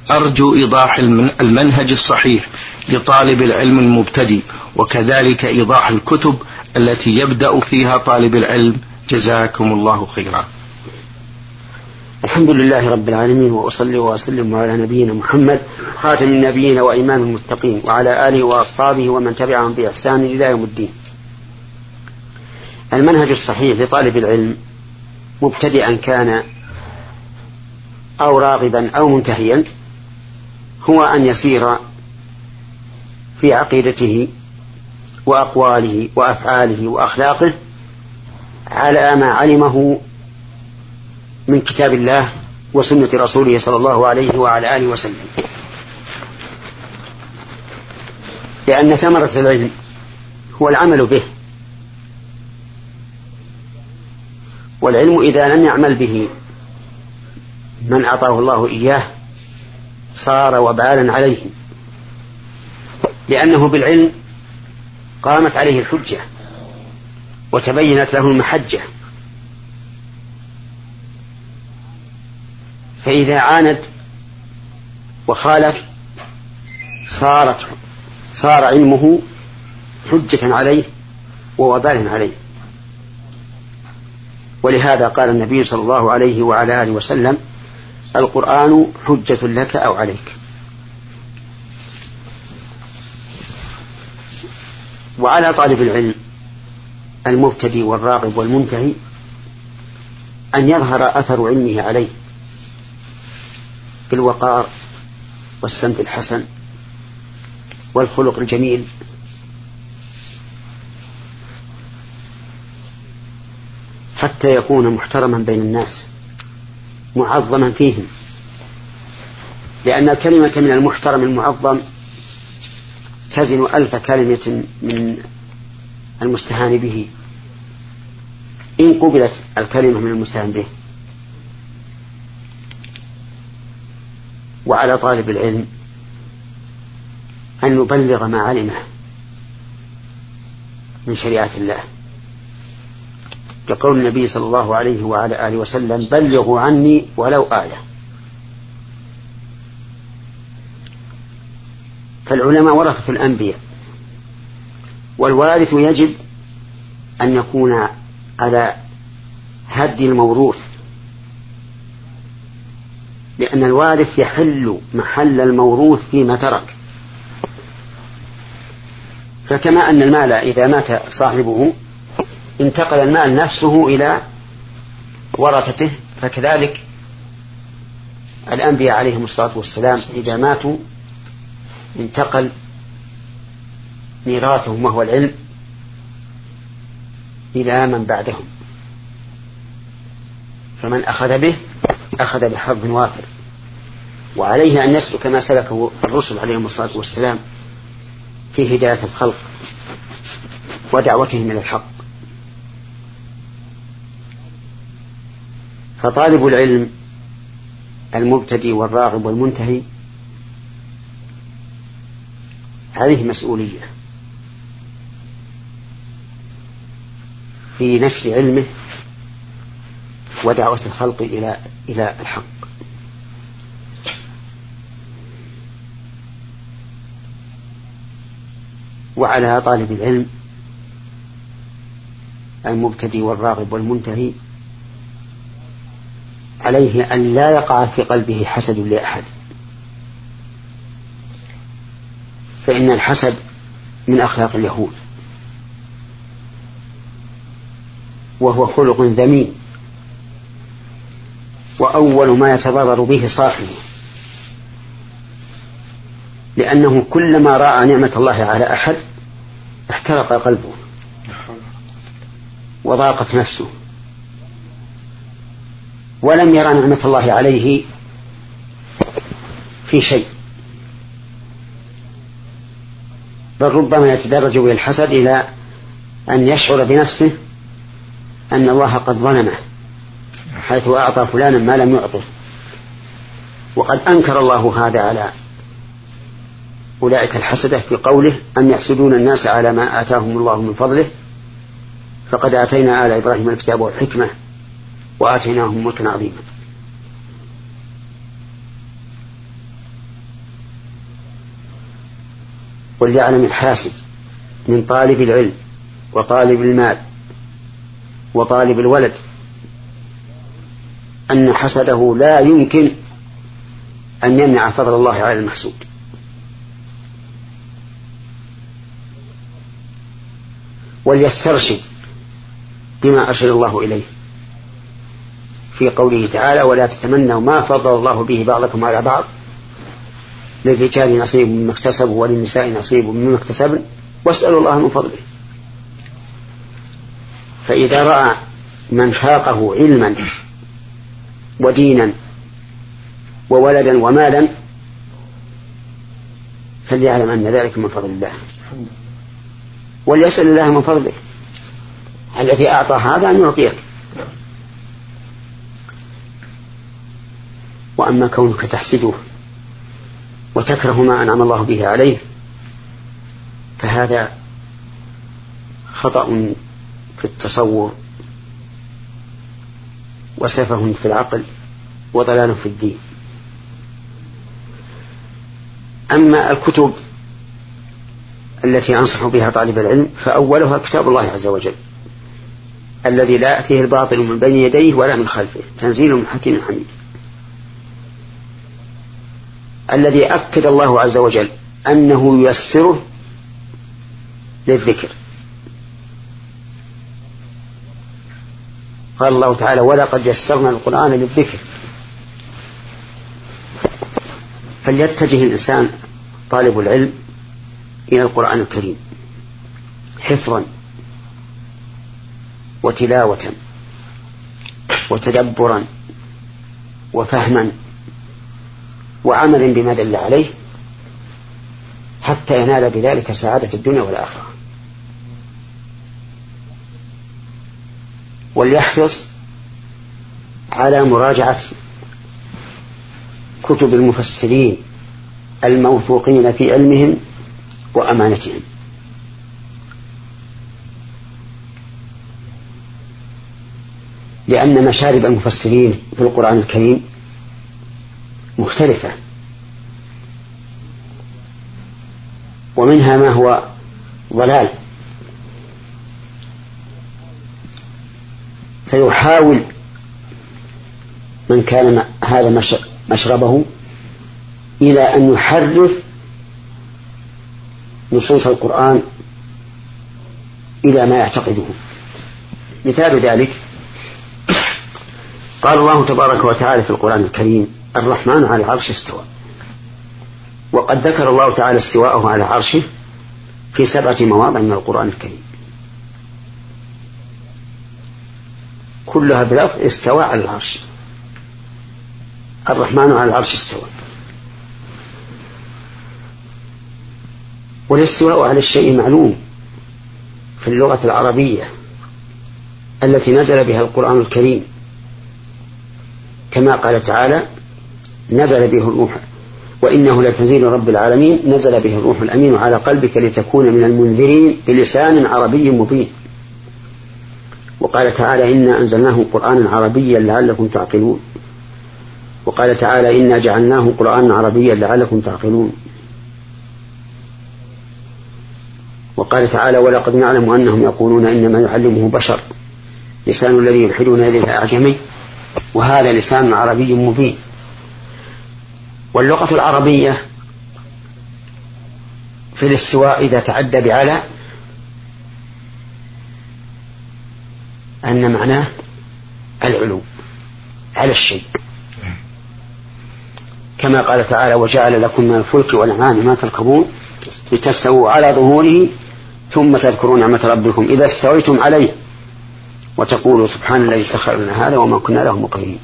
أرجو إيضاح المنهج الصحيح لطالب العلم المبتدئ، وكذلك إيضاح الكتب التي يبدأ فيها طالب العلم، جزاكم الله خيرا. الحمد لله رب العالمين، وأصلي وأسلم على نبينا محمد خاتم النبيين وإمام المتقين، وعلى آله وأصحابه ومن تبعهم بإحسان إلى يوم الدين. المنهج الصحيح لطالب العلم مبتدئا كان أو راغبا أو منتهيا هو أن يسير في عقيدته وأقواله وأفعاله وأخلاقه على ما علمه من كتاب الله وسنة رسوله صلى الله عليه وعلى آله وسلم، لأن ثمرة العلم هو العمل به، والعلم إذا لم يعمل به من أعطاه الله إياه صار وبالا عليه، لأنه بالعلم قامت عليه الحجة وتبينت له المحجة، فإذا عاند وخالف صار علمه حجة عليه ووبالا عليه. ولهذا قال النبي صلى الله عليه وعلى آله وسلم: القرآن حجة لك أو عليك. وعلى طالب العلم المبتدئ والراغب والمنتهي أن يظهر أثر علمه عليه بالوقار والسمت الحسن والخلق الجميل، حتى يكون محترما بين الناس معظما فيهم، لأن الكلمة من المحترم المعظم تزن 1000 كلمة من المستهان به إن قبلت الكلمة من المستهان به. وعلى طالب العلم أن يبلغ ما علمه من شريعة الله، كقول النبي صلى الله عليه وعلى آله وسلم: بلغوا عني ولو آية. فالعلماء ورثة الأنبياء، والوارث يجب أن يكون على هدي الموروث، لأن الوارث يحل محل الموروث فيما ترك. فكما أن المال إذا مات صاحبه انتقل المال نفسه إلى ورثته، فكذلك الأنبياء عليهم الصلاة والسلام إذا ماتوا انتقل ميراثهم وهو العلم إلى من بعدهم، فمن أخذ به أخذ بحظ وافر، وعليه أن يسلك ما سلكه الرسل عليهم الصلاة والسلام في هداية الخلق ودعوتهم إلى الحق. فطالب العلم المبتدئ والراغب والمنتهي عليه مسؤولية في نشر علمه ودعوة الخلق إلى الحق. وعلى طالب العلم المبتدئ والراغب والمنتهي عليه أن لا يقع في قلبه حسد لأحد، فإن الحسد من أخلاق اليهود، وهو خلق ذميم، وأول ما يتضرر به صاحبه، لأنه كلما رأى نعمة الله على أحد احترق قلبه وضاقت نفسه، ولم يرى نعمة الله عليه في شيء، بل ربما يتدرج به الحسد إلى أن يشعر بنفسه أن الله قد ظلمه حيث أعطى فلانا ما لم يعطه. وقد أنكر الله هذا على أولئك الحسدة في قوله: أم يحسدون الناس على ما آتاهم الله من فضله فقد آتينا آل إبراهيم الكتاب والحكمة وآتيناهم ملكا عظيما. وليعلم الحاسد من طالب العلم وطالب المال وطالب الولد أن حسده لا يمكن أن يمنع فضل الله على المحسود. وليسترشد بما أرشد الله إليه في قوله تعالى: ولا تتمنوا ما فضل الله به بعضكم على بعض للرجال نصيب مما اكتسبوا وللنساء نصيب مما اكتسبن واسألوا الله من فضله. فإذا رأى من فاقه علما ودينا وولدا ومالا فليعلم أن ذلك من فضل الله، وليسأل الله من فضله الذي أعطى هذا أن يعطيك. وأما كونك تحسده وتكره ما أنعم الله به عليه فهذا خطأ في التصور وسفه في العقل وضلال في الدين. أما الكتب التي أنصح بها طالب العلم فأولها كتاب الله عز وجل الذي لا يأتيه الباطل من بين يديه ولا من خلفه، تنزيل من حكيم حميد، الذي أكد الله عز وجل أنه ييسره للذكر. قال الله تعالى: ولقد يسرنا القرآن للذكر. فليتجه الإنسان طالب العلم إلى القرآن الكريم حفظا وتلاوة وتدبرا وفهما وعمل بما دل عليه حتى ينال بذلك سعادة الدنيا والآخرة. وليحرص على مراجعة كتب المفسرين الموثوقين في علمهم وأمانتهم، لأن مشارب المفسرين في القرآن الكريم مختلفة، ومنها ما هو ضلال، فيحاول من كان هذا مشربه إلى أن يحرف نصوص القرآن إلى ما يعتقده. مثال ذلك قال الله تبارك وتعالى في القرآن الكريم: الرحمن على العرش استوى. وقد ذكر الله تعالى استواءه على عرشه في 7 مواضع من القرآن الكريم كلها بلفظ استوى على العرش. الرحمن على العرش استوى. والاستواء على الشيء معلوم في اللغة العربية التي نزل بها القرآن الكريم، كما قال تعالى: نزل به الروح وإنه لتنزيل رب العالمين نزل به الروح الأمين على قلبك لتكون من المنذرين بلسان عربي مبين. وقال تعالى: إنا أنزلناه قرآنا عربيا لعلكم تعقلون. وقال تعالى: إنا جعلناه قرآنا عربيا لعلكم تعقلون. وقال تعالى: ولقد نعلم أنهم يقولون إنما يعلمه بشر لسان الذي يلحدون إليه أعجمي وهذا لسان عربي مبين. واللغة العربية في الاستواء إذا تعدى بعلى أن معناه العلو على الشيء، كما قال تعالى: وجعل لكم من الفلك والأنعام ما تركبون لتستووا على ظهوره ثم تذكروا نعمة ربكم إذا استويتم عليه وتقولوا سبحان الذي سخر لنا هذا وما كنا له مقرنين.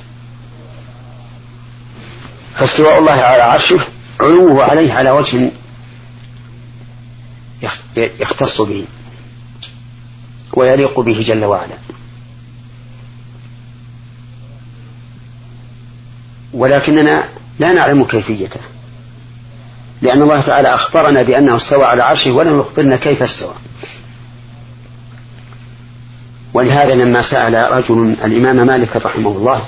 فاستواء الله على عرشه علوه عليه على وجه يختص به ويليق به جل وعلا. ولكننا لا نعلم كيفيته، لأن الله تعالى أخبرنا بأنه استوى على عرشه ولم يخبرنا كيف استوى. ولهذا لما سأل رجل الإمام مالك رحمه الله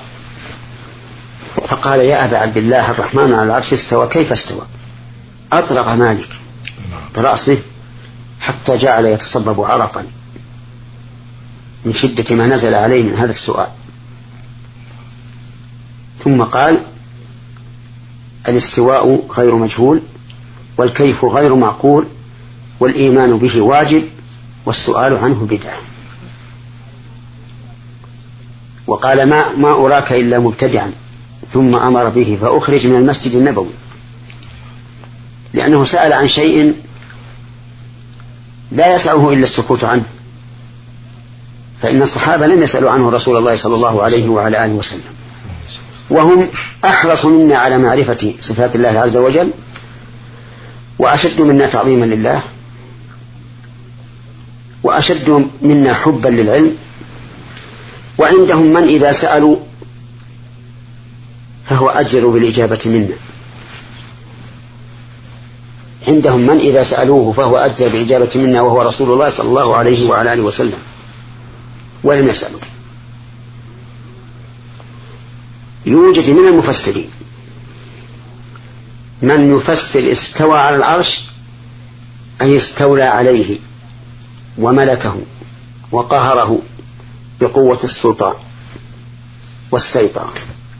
فقال: يا أبا عبد الله الرحمن على العرش استوى كيف استوى؟ أطلق مالك برأسه حتى جعل يتصبب عرقا من شدة ما نزل عليه من هذا السؤال. ثم قال: الاستواء غير مجهول، والكيف غير معقول، والإيمان به واجب، والسؤال عنه بدعة. وقال: ما أراك إلا مبتدعا، ثم أمر به فأخرج من المسجد النبوي، لأنه سأل عن شيء لا يسعه إلا السكوت عنه، فإن الصحابة لم يسألوا عنه رسول الله صلى الله عليه وعلى آله وسلم، وهم أحرص منا على معرفة صفات الله عز وجل، وأشد منا تعظيما لله، وأشد منا حبا للعلم. وعندهم من إذا سألوا فهو أجر بالإجابة منا، عندهم من إذا سألوه فهو أجر بالإجابة منا وهو رسول الله صلى الله عليه وعلى آله وسلم، ولم يسألوا. يوجد من المفسرين من يفسر استوى على العرش أي استولى عليه وملكه وقهره بقوة السلطان والسيطرة،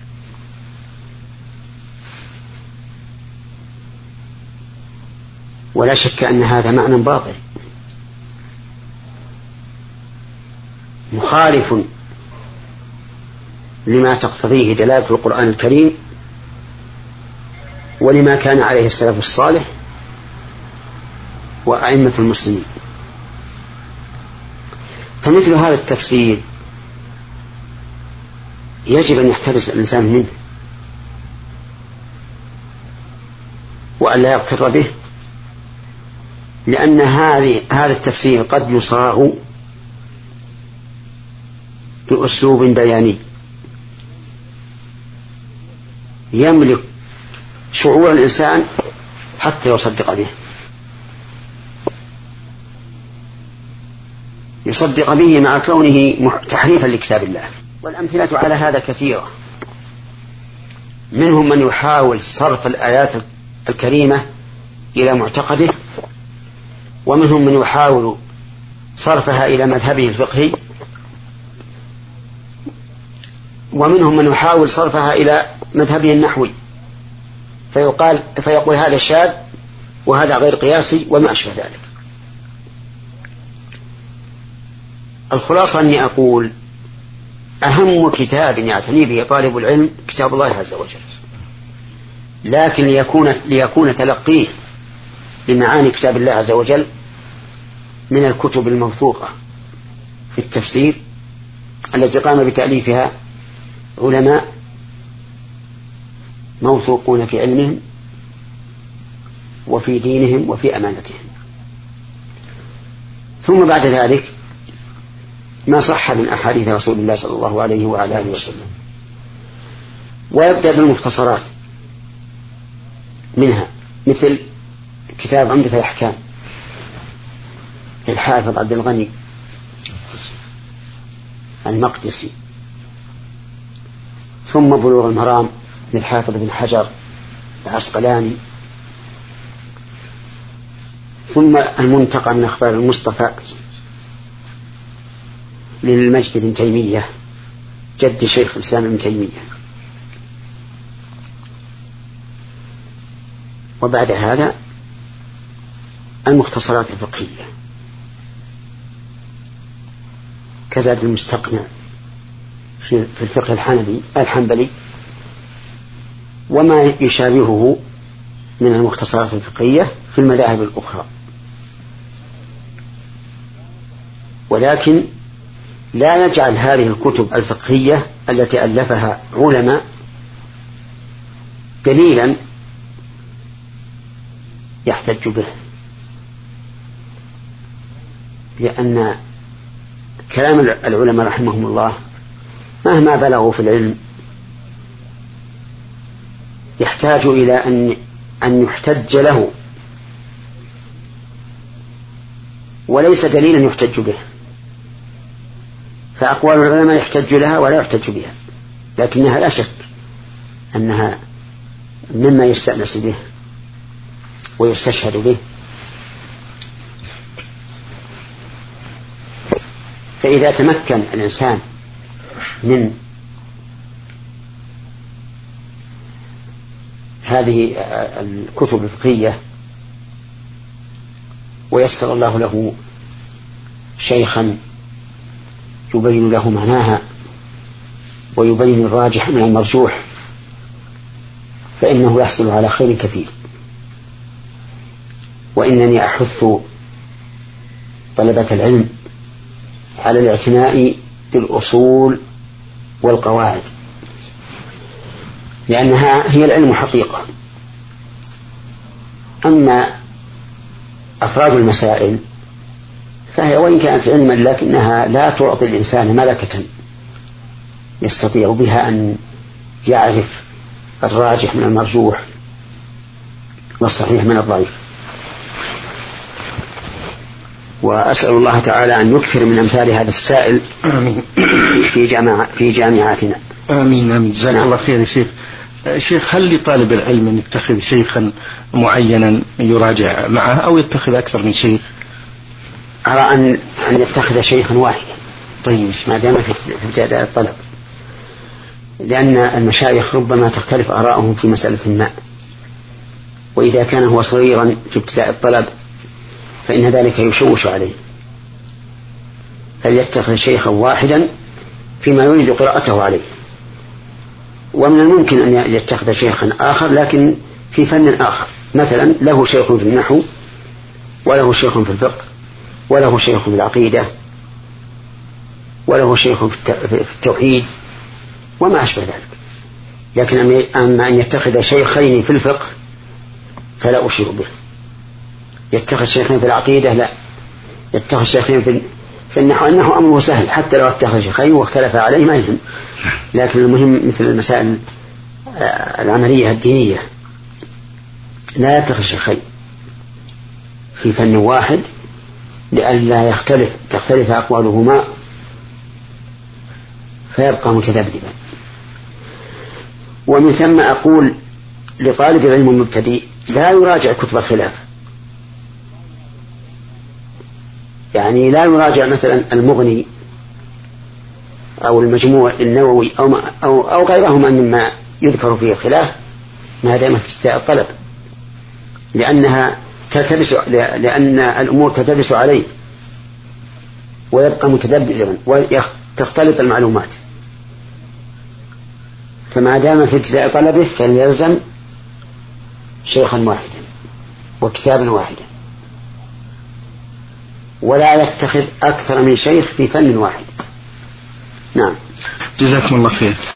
ولا شك أن هذا معنى باطل مخالف لما تقتضيه دلالة القرآن الكريم ولما كان عليه السلف الصالح وأئمة المسلمين. فمثل هذا التفسير يجب أن يحترس الإنسان منه وأن لا يغتر به، لأن هذا التفسير قد يصاغ بأسلوب بياني يملك شعور الإنسان حتى يصدق به، يصدق به مع كونه تحريفا لكتاب الله. والأمثلة على هذا كثيرة، منهم من يحاول صرف الآيات الكريمة إلى معتقده، ومنهم من يحاول صرفها إلى مذهبه الفقهي، ومنهم من يحاول صرفها إلى مذهبه النحوي، فيقول هذا شاذ وهذا غير قياسي وما أشبه ذلك. الخلاصة أني أقول أهم كتاب يعتني به طالب العلم كتاب الله عز وجل، لكن ليكون تلقيه لمعاني كتاب الله عز وجل من الكتب الموثوقة في التفسير التي قام بتأليفها علماء موثوقون في علمهم وفي دينهم وفي أمانتهم. ثم بعد ذلك ما صح من أحاديث رسول الله صلى الله عليه وعلى آله وسلم، ويبدأ بالمختصرات منها مثل كتاب عمدة الأحكام للحافظ عبد الغني المقدسي، ثم بلوغ المرام للحافظ بن حجر العسقلاني، ثم المنتقى من أخبار المصطفى للمجد بن تيمية جد شيخ الإسلام ابن تيمية. وبعد هذا المختصرات الفقهية كزاد المستقنع في الفقه الحنبلي وما يشابهه من المختصرات الفقهية في المذاهب الأخرى. ولكن لا نجعل هذه الكتب الفقهية التي ألفها علماء دليلا يحتج به، لأن كلام العلماء رحمهم الله مهما بلغوا في العلم يحتاج إلى أن يحتج له وليس دليلا يحتج به. فأقوال العلماء يحتج لها ولا يحتج بها، لكنها لا شك أنها مما يستأنس به ويستشهد به فإذا تمكن الإنسان من هذه الكتب الفقهية ويسر الله له شيخا يبين له معناها ويبين الراجح من المرجوح فإنه يحصل على خير كثير. وإنني أحث طلبة العلم على الاعتناء بالأصول والقواعد، لأنها هي العلم حقيقة. أما أفراد المسائل فهي وإن كانت علما لكنها لا تعطي الإنسان ملكة يستطيع بها أن يعرف الراجح من المرجوح والصحيح من الضعيف. وأسأل الله تعالى أن يكثر من أمثال هذا السائل آمين في جامعاتنا. آمين آمين. جزاك الله خير يا شيخ. شيخ، هل لطالب العلم أن يتخذ شيخا معينا يراجع معه أو يتخذ أكثر من شيخ؟ أرى أن يتخذ شيخا واحدا. طيب، ما دام في ابتداء الطلب، لأن المشايخ ربما تختلف آراءهم في مسألة ما، وإذا كان هو صغيرا في ابتداء الطلب فإن ذلك يشوش عليه، فليتخذ شيخا واحدا فيما يريد قراءته عليه. ومن الممكن أن يتخذ شيخا آخر لكن في فن آخر، مثلا له شيخ في النحو وله شيخ في الفقه وله شيخ في العقيدة وله شيخ في التوحيد وما أشبه ذلك. لكن أما أن يتخذ شيخين في الفقه فلا أشير به، يتخذ شيخين في العقيدة لا، يتخذ شيخين في النحو أمره سهل، حتى لو اتخذ شيخين واختلف عليه ما يهم. لكن المهم مثل المسائل العملية الدينية لا يتخذ شيخين في فن واحد لئلا تختلف أقوالهما فيبقى متذبذبا. ومن ثم أقول لطالب العلم المبتدئ لا يراجع كتب الخلاف، يعني لا يراجع مثلا المغني أو المجموع النووي أو غيرهما مما يذكر فيه الخلاف ما دام في ابتداء الطلب، لأن الأمور تلتبس عليه ويبقى متذبذبا وتختلط المعلومات. فما دام في ابتداء طلبه فليلزم شيخا واحدا وكتابا واحدا، ولا يتخذ أكثر من شيخ في فن واحد. نعم، جزاكم الله خير.